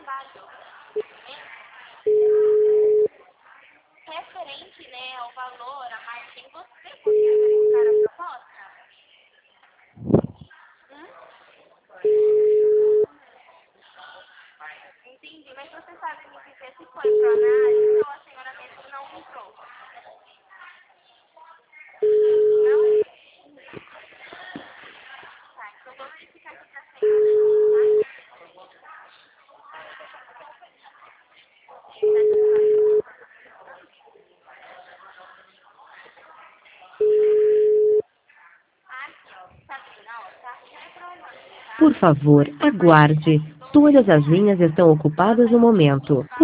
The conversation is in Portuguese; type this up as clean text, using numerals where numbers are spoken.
trabalho. Referente, né, ao valor, a margem, você poderia verificar a proposta? Entendi, mas você sabe me dizer se foi para análise ou a senhora mesmo não entrou? Não? Tá, então vou verificar aqui para a senhora, tá? Aqui, ó, Sabrina, ó, tá reprovando, tá? Por favor, aguarde. Todas as linhas estão ocupadas no momento.